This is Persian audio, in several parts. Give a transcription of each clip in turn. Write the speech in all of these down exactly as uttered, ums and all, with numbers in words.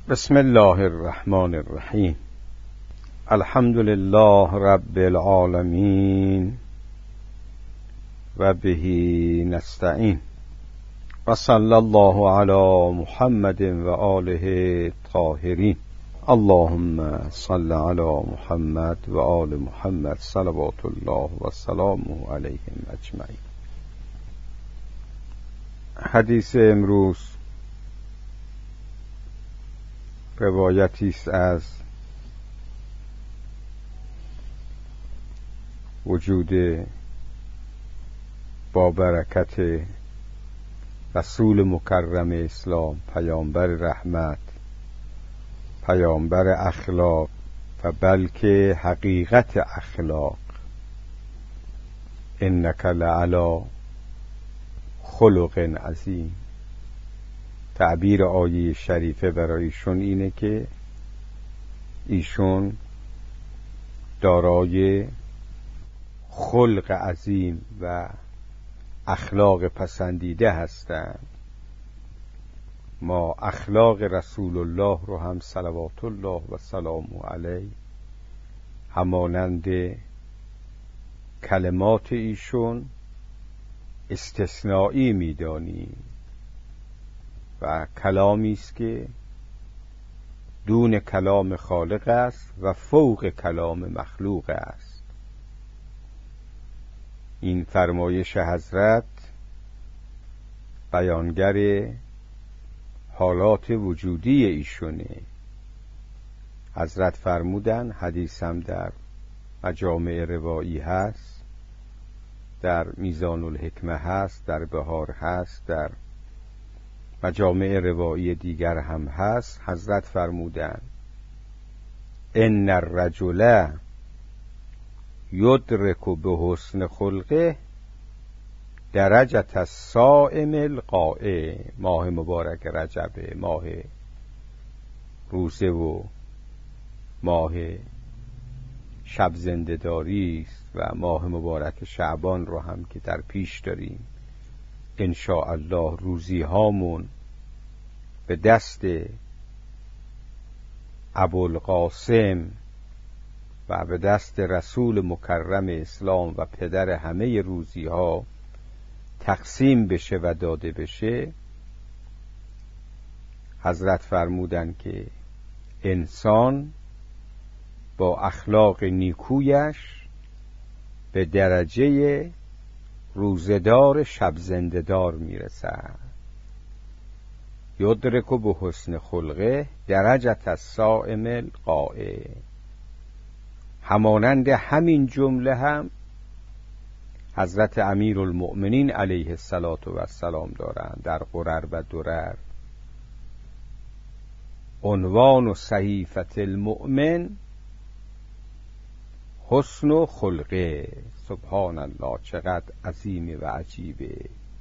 بسم الله الرحمن الرحیم. الحمد لله رب العالمین و به نستعین و صلی الله علی محمد و آله الطاهرین. اللهم صل علی محمد و آل محمد صلوات الله و سلامه علیهم اجمعین. حدیث امروز روایتی است از وجود با برکت رسول مکرم اسلام، پیامبر رحمت، پیامبر اخلاق و بلکه حقیقت اخلاق. انک لعلی خلق عظیم. تعبیر آیه شریفه برای ایشون اینه که ایشون دارای خلق عظیم و اخلاق پسندیده هستند. ما اخلاق رسول الله رو هم صلوات الله و سلامه علیه همانند کلمات ایشون استثنایی می‌دانیم و کلامی است که دون کلام خالق است و فوق کلام مخلوق است. این فرمایش حضرت بیانگر حالات وجودی ایشونه. حضرت فرمودن، حدیث هم در مجامع روایی هست، در میزان الحکمه هست، در بهار هست، در مجامع روایی دیگر هم هست. حضرت فرمودن ان الرجل یدرک بحسن خلقه درجة الصائم القائم. ماه مبارک رجب ماه روزه و ماه شب زنده‌داری است و ماه مبارک شعبان رو هم که در پیش داریم. ان شاء الله روزی هامون به دست ابوالقاسم و به دست رسول مکرم اسلام و پدر همه روزی ها تقسیم بشه و داده بشه. حضرت فرمودن که انسان با اخلاق نیکویش به درجه روزدار شب زنده‌دار میرسد. یدرک به حسن خلقه درجة الصائم القائم. همانند همین جمله هم حضرت امیرالمؤمنین علیه الصلاة و السلام دارند در قرر و درر. عنوان صحیفة المؤمن حسن و خلقه. سبحان الله، چقدر عظیمه و عجیبه.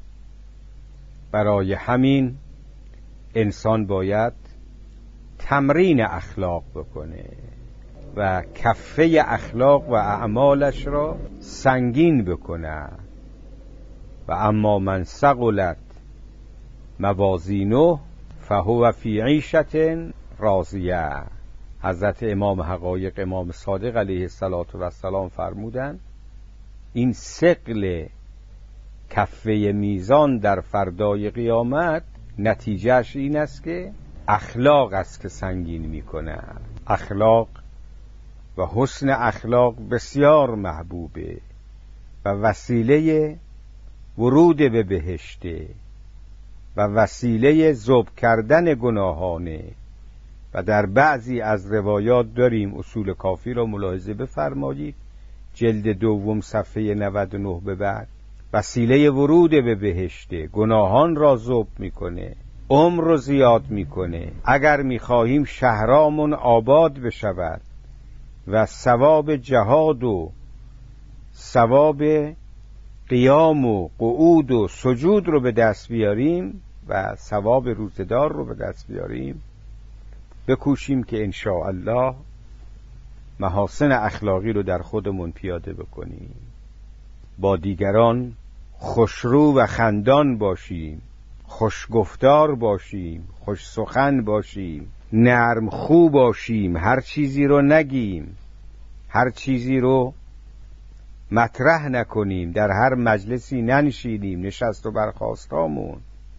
برای همین انسان باید تمرین اخلاق بکنه و کفه اخلاق و اعمالش را سنگین بکنه. و اما من ثقلت موازینه فهو فی عیشة راضیه. حضرت امام حقایق امام صادق علیه الصلاة و السلام فرمودند این ثقل کفه میزان در فردای قیامت نتیجهش این است که اخلاق است که سنگین میکنه. اخلاق و حسن اخلاق بسیار محبوبه و وسیله ورود به بهشته و وسیله ذوب کردن گناهانه. و در بعضی از روایات داریم، اصول کافی را ملاحظه بفرمایید، جلد دوم صفحه نود و نه به بعد، وسیله ورود به بهشته، گناهان را ذوب میکنه، عمر رو زیاد میکنه. اگر میخواهیم شهرامون آباد بشود و ثواب جهاد و ثواب قیام و قعود و سجود رو به دست بیاریم و ثواب روزدار رو به دست بیاریم، بکوشیم که انشاءالله محاسن اخلاقی رو در خودمون پیاده بکنیم، با دیگران خوشرو و خندان باشیم، خوشگفتار باشیم، خوش سخن باشیم، نرم خو باشیم، هر چیزی رو نگیم، هر چیزی رو مطرح نکنیم، در هر مجلسی ننشینیم، نشست و برخاستامون،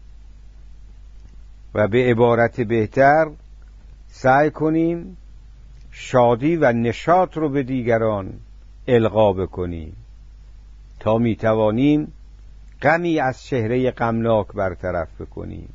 و به عبارت بهتر سعی کنیم شادی و نشاط رو به دیگران القا بکنیم تا میتوانیم غمی از چهره غمناک برطرف بکنیم.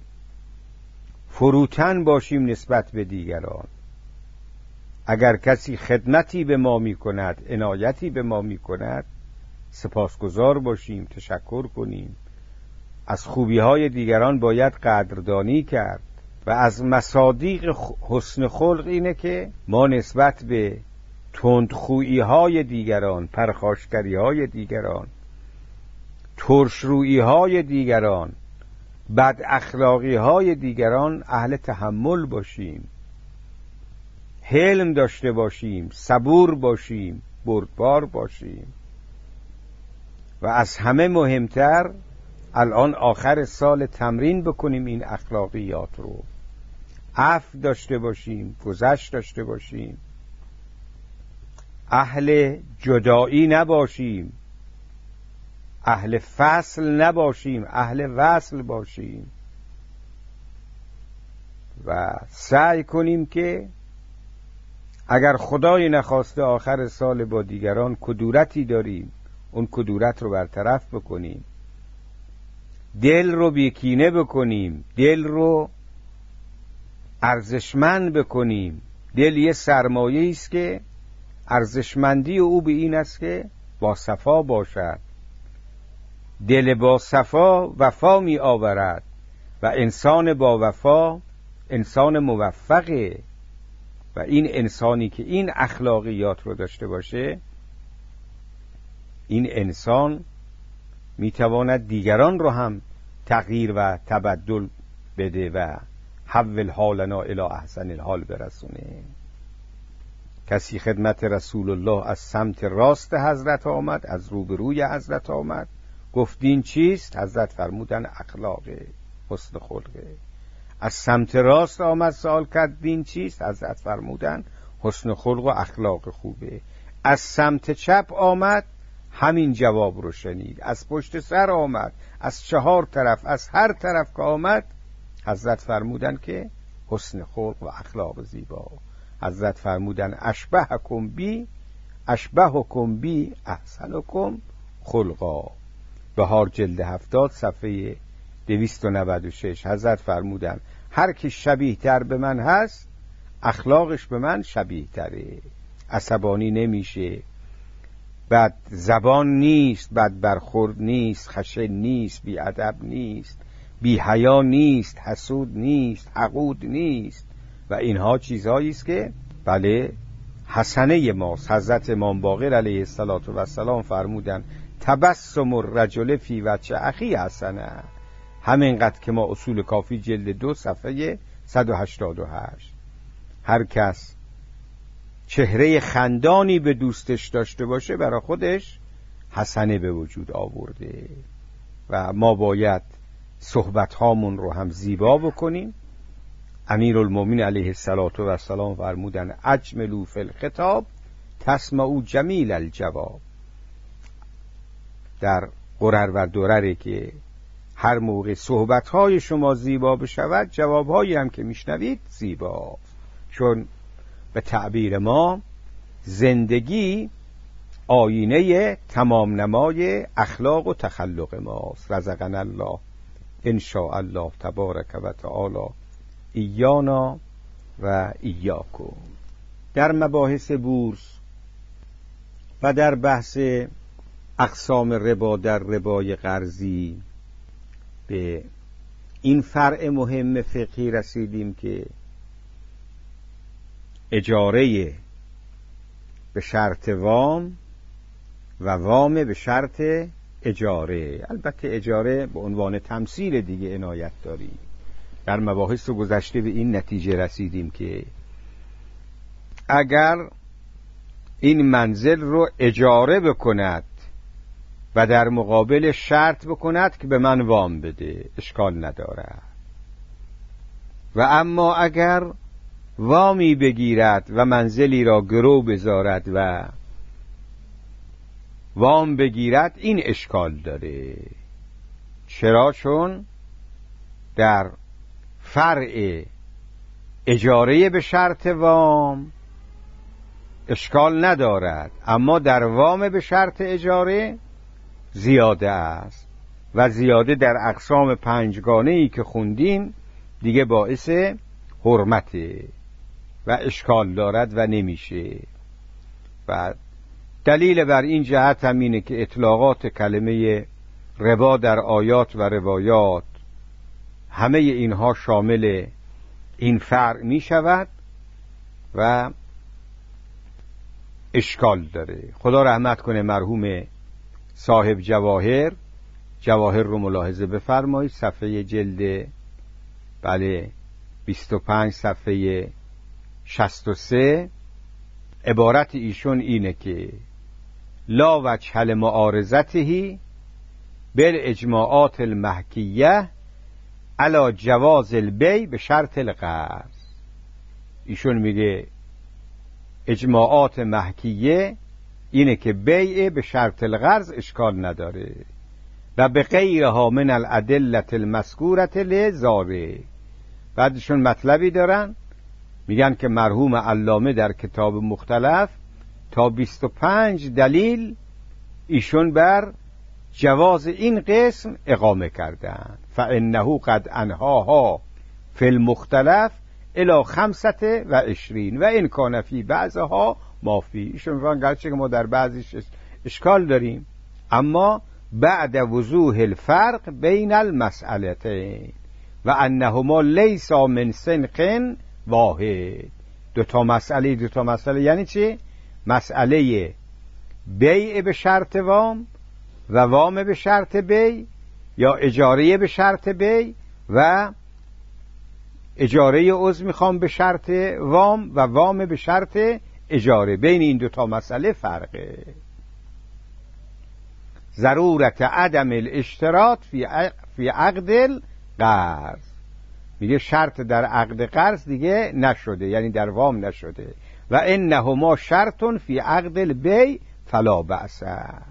فروتن باشیم نسبت به دیگران. اگر کسی خدمتی به ما می کند، عنایتی به ما می کند، سپاسگزار باشیم، تشکر کنیم. از خوبی های دیگران باید قدردانی کرد و از مصادیق حسن خلق اینه که ما نسبت به تندخویی های دیگران، پرخاشگری های دیگران، ترشرویی های دیگران، بد اخلاقی های دیگران اهل تحمل باشیم، حلم داشته باشیم، صبور باشیم، بردبار باشیم. و از همه مهمتر الان آخر سال تمرین بکنیم این اخلاقیات رو. عفو داشته باشیم، گذشت داشته باشیم، اهل جدایی نباشیم، اهل فصل نباشیم، اهل وصل باشیم و سعی کنیم که اگر خدای نخواسته آخر سال با دیگران کدورتی داریم اون کدورت رو برطرف بکنیم، دل رو بیکینه بکنیم، دل رو ارزشمند بکنیم. دل یه سرمایه است که ارزشمندی او به این است که با صفا باشد. دل با صفا وفا می آورد و انسان با وفا انسان موفقه. و این انسانی که این اخلاقیات رو داشته باشه، این انسان میتواند دیگران رو هم تغییر و تبدل بده و حول حالنا الی احسن الحال برسونه. کسی خدمت رسول الله از سمت راست حضرت آمد، از روبروی حضرت آمد، گفت دین چیست؟ حضرت فرمودن اخلاقه، حسن خلقه. از سمت راست آمد سوال کرد دین چیست؟ حضرت فرمودن حسن خلق و اخلاق خوبه. از سمت چپ آمد، همین جواب رو شنید. از پشت سر آمد، از چهار طرف، از هر طرف که آمد حضرت فرمودن که حسن خلق و اخلاق زیبا. حضرت فرمودن اشبهکم بی اشبهکم بی احسنکم خلقا. بهار جلد هفتاد صفحه دویست و نود و شش. حضرت فرمودن هر کی شبیه تر به من هست اخلاقش به من شبیه تره. عصبانی نمیشه، بد زبان نیست، بد برخورد نیست، خشن نیست، بی ادب نیست، بی حیا نیست، حسود نیست، حقود نیست. و اینها چیزهایی است که بله حسنه ماست. حضرت امام باقر علیه السلام فرمودن تبسم الرجل فی وجه اخی حسنه. همینقدر که ما اصول کافی جلد دو صفحه صد و هشتاد و هشت. هر کس چهره خندانی به دوستش داشته باشه برای خودش حسنه به وجود آورده. و ما باید صحبت هامون رو هم زیبا بکنیم. امیرالمومنین علیه السلام فرمودن اجملوا فی الخطاب تسمعوا جمیل الجواب. در قرر و درره که هر موقع صحبت‌های شما زیبا بشود جواب‌هایی هم که میشنوید زیبا. چون به تعبیر ما زندگی آینه تمام نمای اخلاق و تخلق ماست. رزقنا الله ان شاء الله تبارک و تعالی ایانا و ایاکم. در مباحث بورس و در بحث اقسام ربا در ربای قرضی به این فرع مهم فقهی رسیدیم که اجاره به شرط وام و وام به شرط اجاره. البته اجاره به عنوان تمثیل دیگه عنایت داری. در مباحث گذشته به این نتیجه رسیدیم که اگر این منزل رو اجاره بکند و در مقابل شرط بکند که به من وام بده اشکال نداره. و اما اگر وامی بگیرد و منزلی را گرو بذارد و وام بگیرد، این اشکال داره. چرا؟ چون در فرع اجاره به شرط وام اشکال ندارد، اما در وام به شرط اجاره زیاده است و زیاده در اقسام پنجگانه‌ای که خوندیم دیگه باعث حرمته و اشکال دارد و نمیشه. و دلیل بر این جهت هم اینه که اطلاقات کلمه ربا در آیات و روایات همه اینها شامل این فرع می شود و اشکال داره. خدا رحمت کنه مرحوم صاحب جواهر. جواهر رو ملاحظه بفرمایید، صفحه جلد بله بیست و پنج صفحه شصت و سه. عبارت ایشون اینه که لا وجه لمعارضته بالاجماعات المحکیه علی جواز البیع به شرط القرض. ایشون میگه اجماعات محکیه اینه که بیع به شرط القرض اشکال نداره و به غیرها من الادله المذکوره لزاره. بعدشون مطلبی دارن، میگن که مرحوم علامه در کتاب مختلف تا بیست و پنج دلیل ایشون بر جواز این قسم اقامه کردن. فانه قد انهاها فی المختلف الی خمسة و عشرین و این کان فی بعضها مافی. ایشون میگن گرچه که ما در بعضیش اشکال داریم، اما بعد وضوح الفرق بین المسئلتین و انهما لیس من سنخ واحد. دو تا مسئله دو تا مسئله یعنی چی؟ مسئله بیع به شرط وام و وام به شرط بیع، یا اجاره به شرط بیع و اجاره عضو میخوام به شرط وام و وام به شرط اجاره. بین این دو تا مسئله فرقه. ضرورت عدم الاشتراط فی فی عقد القرض. میگه شرط در عقد قرض دیگه نشده، یعنی در وام نشده. و انهما شرط فی عقد البیع فلا بأس.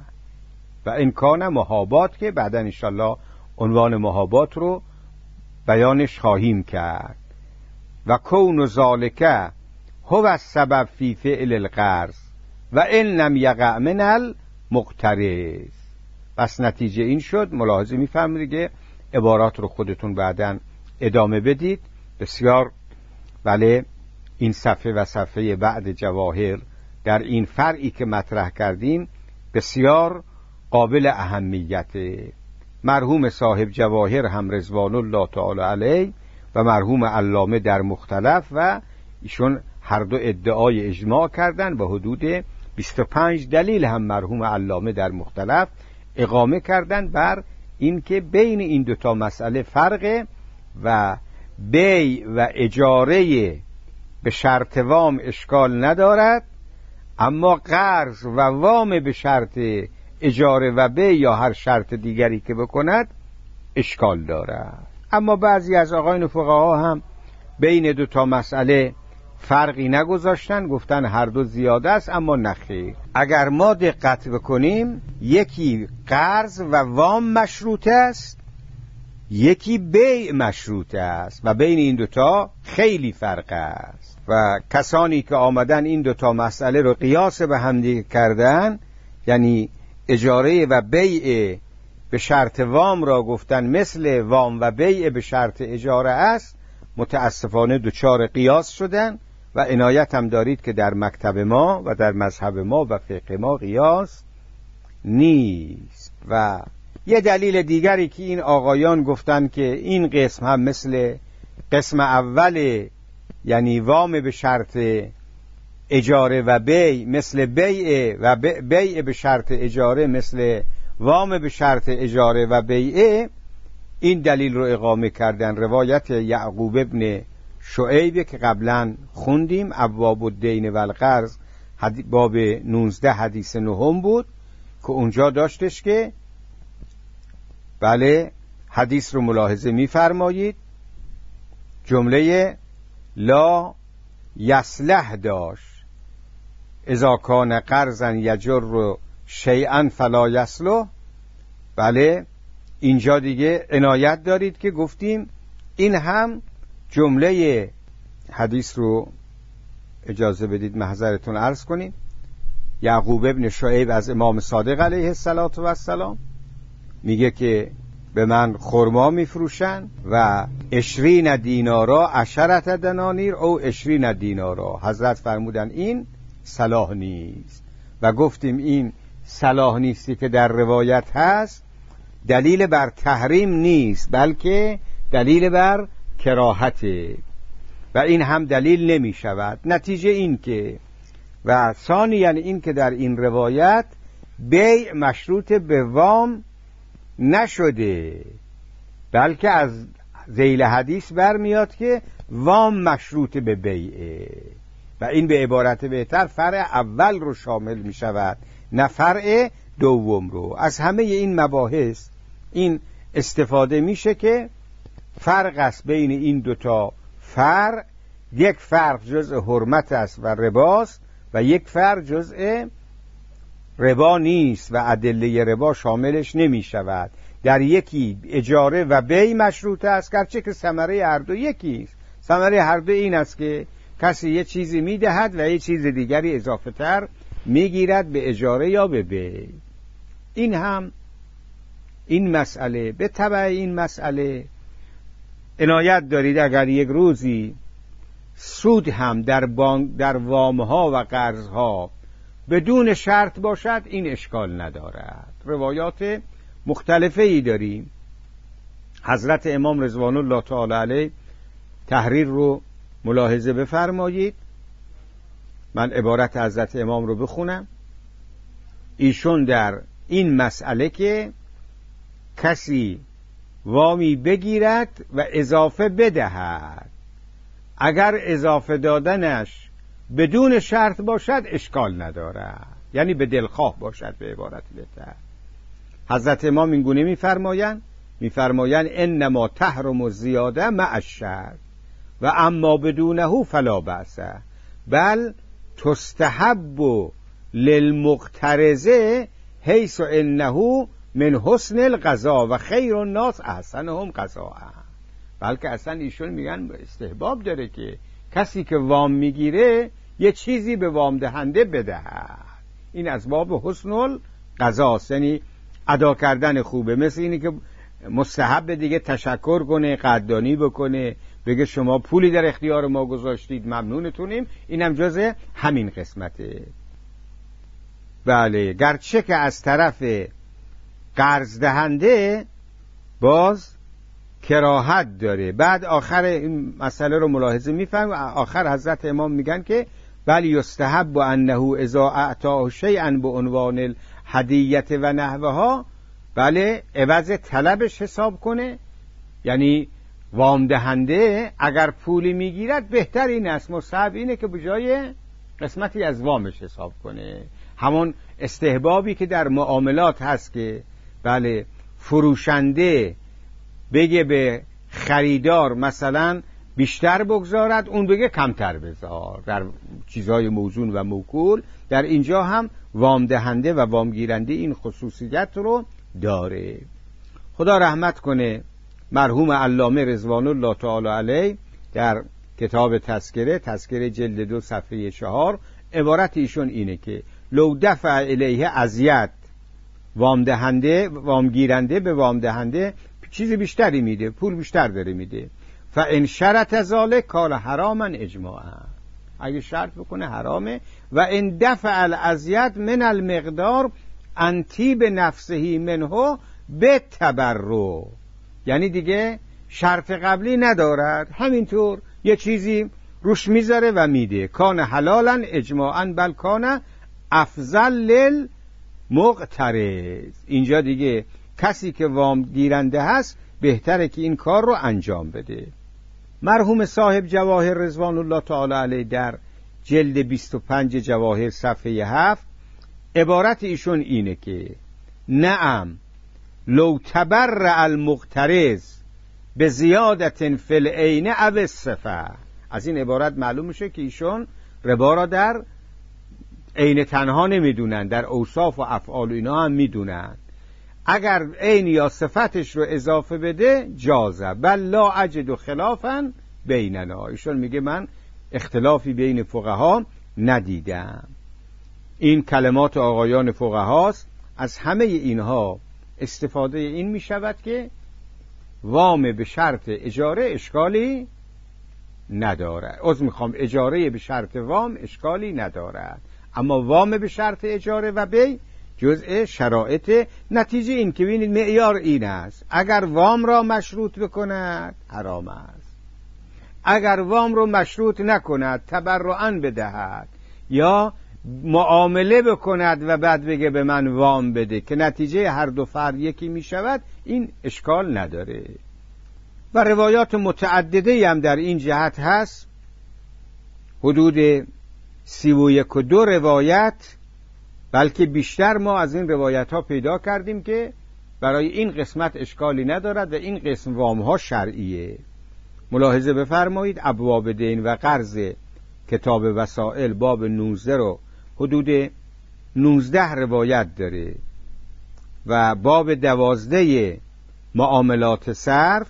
و این کان محابات که بعدا انشالله عنوان محابات رو بیانش خواهیم کرد. و کون ذالک هو السبب فی فعل القرض و ان لم یقع من المقترض. پس نتیجه این شد، ملاحظه میفرمایید که عبارات رو خودتون بعداً ادامه بدید. بسیار بله این صفحه و صفحه بعد جواهر در این فرعی که مطرح کردیم بسیار قابل اهمیته. مرحوم صاحب جواهر هم رضوان الله تعالی علیه و مرحوم علامه در مختلف و ایشون هر دو ادعای اجماع کردن و حدود بیست و پنج دلیل هم مرحوم علامه در مختلف اقامه کردن بر این که بین این دوتا مسئله فرقه و بیع و اجاره به شرط وام اشکال ندارد، اما قرض و وام به شرط اجاره و بیع یا هر شرط دیگری که بکند اشکال دارد. اما بعضی از آقایان فقها هم بین دو تا مسئله فرقی نگذاشتن، گفتن هر دو زیاده است، اما نخیر. اگر ما دقت بکنیم یکی قرض و وام مشروط است، یکی بیع مشروط است و بین این دوتا خیلی فرق است. و کسانی که آمدن این دوتا مسئله رو قیاس به همدیگه کردن، یعنی اجاره و بیع به شرط وام را گفتن مثل وام و بیع به شرط اجاره است، متاسفانه دوچار قیاس شدن. و عنایت هم دارید که در مکتب ما و در مذهب ما و فقه ما قیاس نیست. و یه دلیل دیگری که این آقایان گفتن که این قسم هم مثل قسم اول، یعنی وام به شرط اجاره و بیع مثل بیع و بیع به شرط اجاره مثل وام به شرط اجاره و بیع، این دلیل رو اقامه کردن. روایت یعقوب ابن شعیب که قبلا خوندیم، ابواب الدین و القرض، باب نوزده حدیث نهم بود که اونجا داشتش که بله حدیث رو ملاحظه می‌فرمایید، جمله لا یصلح داشت، اذا کان قرضا یجر شیئا فلا یصلح. بله اینجا دیگه عنایت دارید که گفتیم این هم جمله حدیث رو اجازه بدید محضرتون عرض کنیم. یعقوب ابن شعیب از امام صادق علیه السلام میگه که به من خرما میفروشن و عشرین دینارا عشرت دنانیر او عشرین دینارا. حضرت فرمودن این صلاح نیست و گفتیم این صلاح نیستی که در روایت هست دلیل بر تحریم نیست بلکه دلیل بر کراهته و این هم دلیل نمی شود. نتیجه این که و ثانیاً این که در این روایت بیع مشروط به وام نشده بلکه از ذیل حدیث برمیاد که وام مشروط به بیعه و این به عبارت بهتر فرع اول رو شامل می شود نه فرع دوم رو. از همه این مباحث این استفاده میشه که فرق است بین این دوتا فرع. یک فرق جزء حرمت است و رباست و یک فرق جزء ربا نیست و ادله ربا شاملش نمی شود. در یکی اجاره و بیع مشروط است گرچه که ثمره هر دو یکی است. ثمره هر دو این است که کسی یه چیزی میدهد و یه چیز دیگری اضافه تر میگیرد به اجاره یا به بیع. این هم این مسئله به تبع این مسئله عنایت دارید اگر یک روزی سود هم در بانک در وامها و قرضها بدون شرط باشد این اشکال ندارد. روایات مختلفه ای داریم. حضرت امام رضوان الله تعالی علیه تحریر رو ملاحظه بفرمایید. من عبارت حضرت امام رو بخونم. ایشون در این مسئله که کسی وامی بگیرد و اضافه بدهد اگر اضافه دادنش بدون شرط باشد اشکال ندارد، یعنی به دلخواه باشد به عبارت بهتر. حضرت امام این گونه می‌فرمایند می‌فرمایند انما تحرم الزیاده مع الشرط و اما بدونه فلا بأس بل تستحب للمقترض حیث انه من حسن القضا و خیر الناس احسنهم قضاء. بلکه اصلا ایشون میگن استحباب داره که کسی که وام میگیره یه چیزی به وام دهنده بدهد. این از باب حسن القضا، یعنی ادا کردن خوبه. مثل اینی که مستحب دیگه تشکر کنه، قدردانی بکنه، بگه شما پولی در اختیار ما گذاشتید ممنونتونیم. اینم جز همین قسمته. بله گرچه که از طرف قرض دهنده باز کراهت داره. بعد آخر این مسئله رو ملاحظه میفهم. آخر حضرت امام میگن که بل یستحب انه اذا اعطاه شیئا به عنوان الهدیه و نحوها، بله عوض طلبش حساب کنه. یعنی وام دهنده اگر پولی میگیرد بهتر این است، مستحب اینه که به جای قسمتی از وامش حساب کنه. همون استحبابی که در معاملات هست که بله فروشنده بگه به خریدار مثلا بیشتر بگذارد، اون بگه کمتر بذار در چیزهای موزون و موکول. در اینجا هم وام دهنده و وام گیرنده این خصوصیت رو داره. خدا رحمت کنه مرحوم علامه رضوان الله تعالی علیه در کتاب تذکره تذکره جلد دو صفحه چهار عبارت ایشون اینه که لو دفع الیه اذیت وام دهنده وام گیرنده به وام دهنده چیز بیشتری میده، پول بیشتر داره میده. فان شرط ذلک کان حراما اجماعا، اگه شرط بکنه حرامه. و ان دفع الاذیت من المقدار انتی به نفسه منه به تبرع، یعنی دیگه شرط قبلی ندارد، همینطور یه چیزی روش میذاره و میده. کان حلالا اجماعا بل کان افضل للمقترض. اینجا دیگه کسی که وام گیرنده هست بهتره که این کار رو انجام بده. مرحوم صاحب جواهر رضوان الله تعالی علیه در جلد بیست و پنج جواهر صفحه هفت عبارت ایشون اینه که نعم لو تبرع المقترض به زیادت فی العین او الصفه، از این عبارت معلوم میشه که ایشون ربا را در عین تنها نمیدونن، در اوصاف و افعال و اینا هم میدونن. اگر عین یا صفتش رو اضافه بده جازه، بل لا اجد خلافا بیننا. ایشون میگه من اختلافی بین فقها ندیدم. این کلمات آقایان فقهاست. از همه اینها استفاده این میشود که وام به شرط اجاره اشکالی ندارد. عذر میخوام، اجاره به شرط وام اشکالی ندارد، اما وام به شرط اجاره و بی جزء شرایط. نتیجه این که ببینید معیار این است: اگر وام را مشروط بکند حرام است، اگر وام رو مشروط نکند تبرعاً بدهد یا معامله بکند و بعد بگه به من وام بده که نتیجه هر دو فرد یکی می شود، این اشکال نداره. و روایات متعدده هم در این جهت هست، حدود سی و یک و دو روایت، بلکه بیشتر ما از این روایت ها پیدا کردیم که برای این قسمت اشکالی ندارد و این قسم وام ها شرعیه. ملاحظه بفرمایید ابواب دین و قرض کتاب وسائل باب نوزده رو حدود نوزده روایت داره و باب دوازده معاملات صرف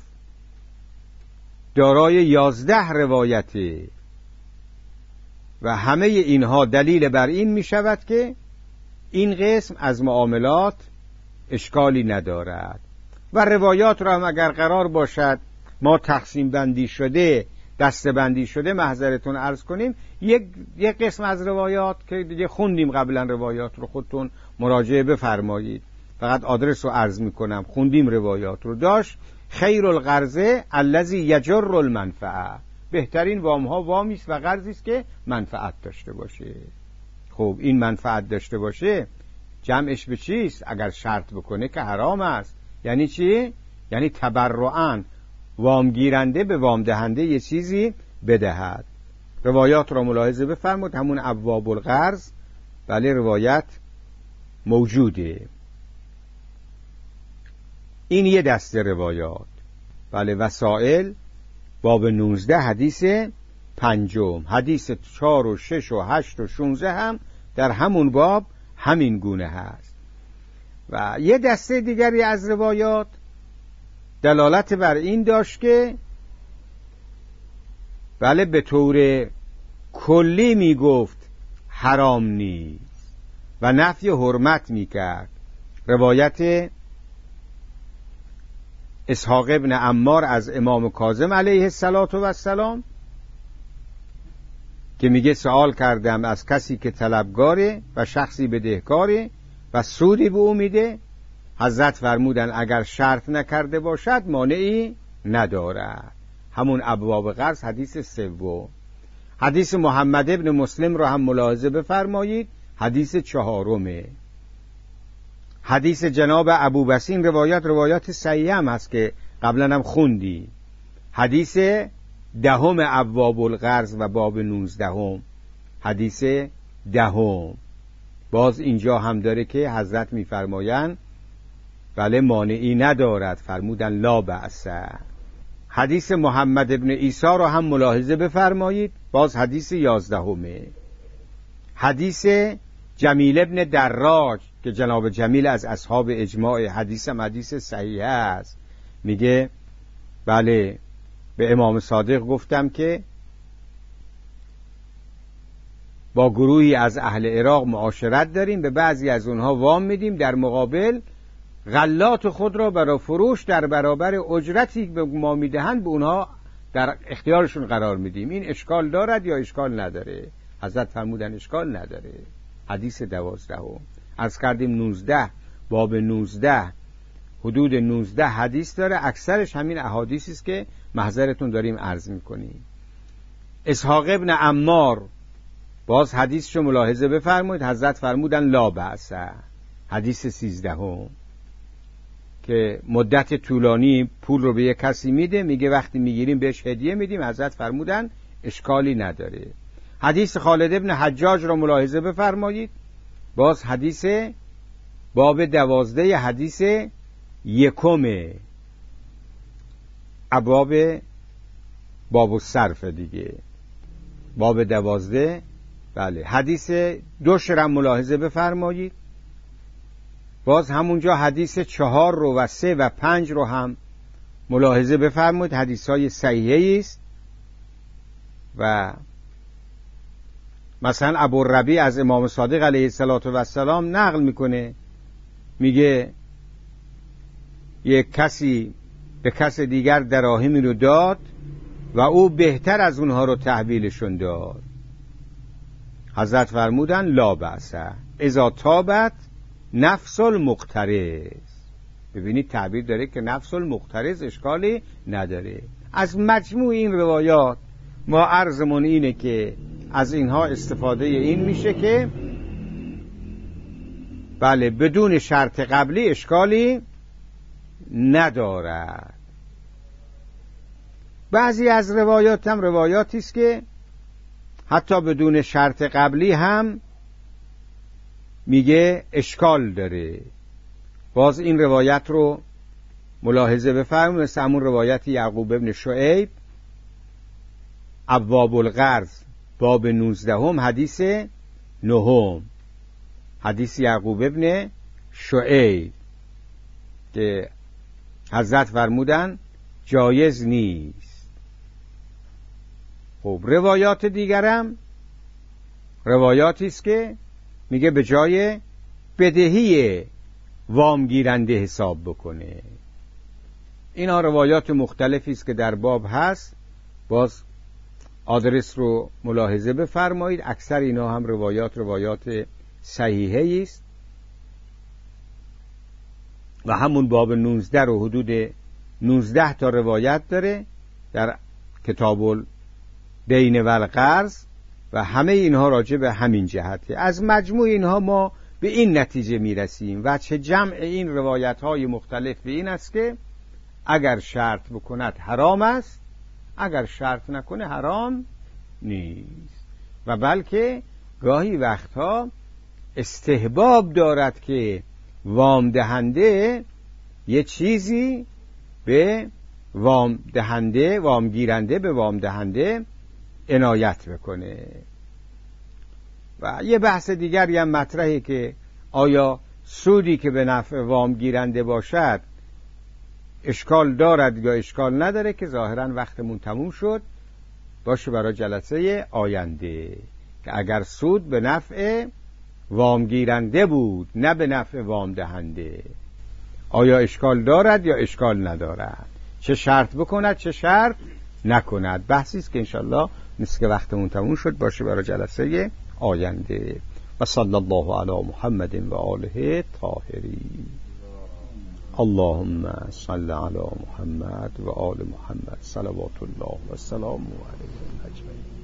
دارای یازده روایته و همه اینها دلیل بر این می شود که این قسم از معاملات اشکالی ندارد. و روایات را هم اگر قرار باشد ما تقسیم بندی شده دسته بندی شده محضرتون عرض کنیم، یک یک قسم از روایات که دیگه خوندیم قبلا، روایات رو خودتون مراجعه بفرمایید، فقط آدرس رو عرض میکنم، خوندیم روایات رو. داشت خیر القرض الذی یجر المنفعه، بهترین وام ها وامی است و قرضی است که منفعت داشته باشه. خب این منفعت داشته باشه جمعش به چیست؟ اگر شرط بکنه که حرام است. یعنی چی؟ یعنی تبرعاً وام گیرنده به وام دهنده یه چیزی بدهد. روایات را ملاحظه بفرمود، همون ابواب القرض بله روایت موجوده. این یه دسته روایات. بله وسائل باب نوزده حدیث پنجم، حدیث چار و شش و هشت و شونزه هم در همون باب همین گونه هست. و یه دسته دیگری از روایات دلالت بر این داشت که بله به طور کلی می گفت حرام نیست و نفی حرمت می کرد. روایت اسحاق ابن عمار از امام کاظم علیه السلام که میگه سوال کردم از کسی که طلبگاره و شخصی بدهکاره و سودی به او میده، حضرت فرمودن اگر شرط نکرده باشد مانعی ندارد. همون ابواب قرض حدیث سوم. حدیث محمد ابن مسلم رو هم ملاحظه بفرمایید، حدیث چهارمه. حدیث جناب ابو بسین روایت روایات صحیح هم هست که قبلا هم خوندی. حدیث دهم ابواب القرض و باب نوزدهم، حدیث دهم باز اینجا هم داره که حضرت میفرمایند بله مانعی ندارد، فرمودن لا بأس. حدیث محمد ابن عیسی رو هم ملاحظه بفرمایید، باز حدیث یازدهمه. حدیث جمیل ابن دراج که جناب جمیل از اصحاب اجماع، حدیث هم حدیث صحیح است، میگه بله به امام صادق گفتم که با گروهی از اهل عراق معاشرت داریم، به بعضی از اونها وام میدیم، در مقابل غلات خود را برای فروش در برابر اجرتی به ما میدهند به اونها در اختیارشون قرار میدیم. این اشکال دارد یا اشکال نداره؟ حضرت فرمودن اشکال نداره. حدیث دوازدهم. عرض کردیم نوزده، باب نوزده حدود نوزده حدیث داره، اکثرش همین احادیثی است که محضرتون داریم عرض میکنیم. اسحاق ابن عمار باز حدیثشو ملاحظه بفرمایید، حضرت فرمودن لا بأس. حدیث سیزدهم که مدت طولانی پول رو به یک کسی میده، میگه وقتی میگیریم بهش هدیه میدیم، حضرت فرمودن اشکالی نداره. حدیث خالد ابن حجاج رو ملاحظه بفرمایید، باز حدیث باب دوازده حدیث یکم ابواب باب الصرف دیگه. باب دوازده. بله، حدیث دوش را ملاحظه بفرمایید. باز همونجا حدیث چهار رو و سه و پنج رو هم ملاحظه بفرمایید. حدیث های صحیحی است و مثلا ابوالربیع از امام صادق علیه السلام نقل میکنه، میگه یک کسی به کس دیگر دراهمی رو داد و او بهتر از اونها رو تحویلشون داد. حضرت فرمودن لا بأس اذا تابت نفس المقترض. ببینید تعبیر داره که نفس المقترض اشکالی نداره. از مجموع این روایات ما عرضمون اینه که از اینها استفاده این میشه که بله بدون شرط قبلی اشکالی ندارد. بعضی از روایات هم روایاتی است که حتی بدون شرط قبلی هم میگه اشکال داره. باز این روایت رو ملاحظه بفرمایید، مثل همون روایت یعقوب ابن شعیب ابواب القرض باب نوزدهم حدیث نهم، حدیث یعقوب ابن شعیب که حضرت فرمودن جایز نیست. خب روایات دیگرم روایاتی است که میگه به جای بدهی وام گیرنده حساب بکنه. اینا روایات مختلفی است که در باب هست. باز آدرس رو ملاحظه بفرمایید. اکثر اینا هم روایات روایات صحیحه است و همون باب نوزده رو حدود نوزده تا روایت داره در کتاب الدین و القرض و همه اینها راجع به همین جهته. از مجموع اینها ما به این نتیجه میرسیم و چه جمع این روایت های مختلف به این است که اگر شرط بکند حرام است، اگر شرط نکنه حرام نیست، و بلکه گاهی وقتها استحباب دارد که وام دهنده یه چیزی به وام دهنده وام گیرنده به وام دهنده عنایت بکنه. و یه بحث دیگری هم مطرحه که آیا سودی که به نفع وام گیرنده باشد اشکال دارد یا اشکال نداره، که ظاهرا وقتمون تموم شد. باشه برای جلسه آینده که اگر سود به نفع وام گیرنده بود نه به نفع وام دهنده، آیا اشکال دارد یا اشکال ندارد، چه شرط بکند چه شرط نکند. بحثی است که انشالله مثل که وقتمون تموم شد باشه برای جلسه آینده. و صلی الله علی محمد و آله طاهرین. اللهم صل علی محمد و آل محمد صلوات الله و سلامه علیهم اجمعین.